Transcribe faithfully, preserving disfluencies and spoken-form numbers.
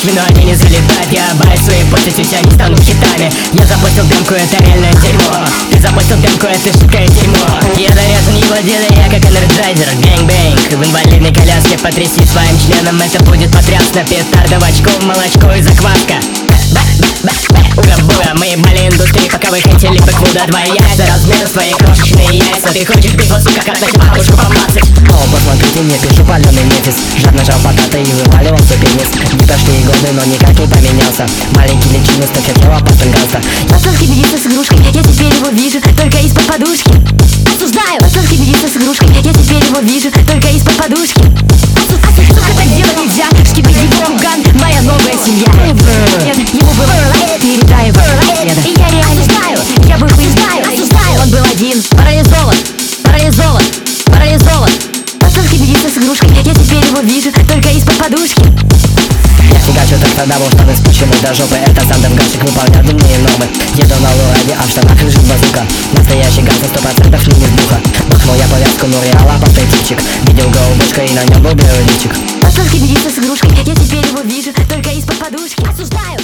почве, но они не залетают. Я боюсь, свои постити тебя не станут хитами. Я запустил демку, это реальное дерьмо. Ты запустил демку, это шутка и дерьмо. Я нарезан его дело, я как энерджайзер. Гэнг-бэнг, в инвалидной коляске потряси своим членом, это будет потрясно. Петарда в очко, молочко и закваска. Ура-бура, мы ебали индустрии, пока вы хотели бэквуда. Твои яйца, размер свои крошечные яйца. Ты хочешь битву, сука, как дать бабушку помацать. О, посмотрите, мне пишу паленый нефис. Жадно жал поката и вываливал свой пенис. Не прошли годы, но никак не поменялся. Маленький личинус, так хотела пастенганства. Московский бедится с игрушкой, я теперь его вижу только из-под подушки. Осуждаю, московский бедится с игрушкой, я теперь его вижу только из-под подушки. Осуждаю, сука, так делать нельзя. Шкипиди Бурган, моя новая семья. Нет, ему было передай его деда. И я реально знаю, я бы знаю, осуждаю. Он был один, парализован, парализован, парализован. Московский бедится с игрушкой, я теперь его вижу только из-под подушки. Я фигачу так тогда был штаны спущены до жопы. Это Сандер Гашик выполнял дневные нормы. Еду на лураде, а в штанах лежит базука. Настоящий газ за сто процентов не из духа. Бахнул я повязку, ну реала портретивчик. Видел голубочка и на нем был белый личик. Московский бедится с игрушкой, я теперь его вижу только из-под подушки. Осуждаю.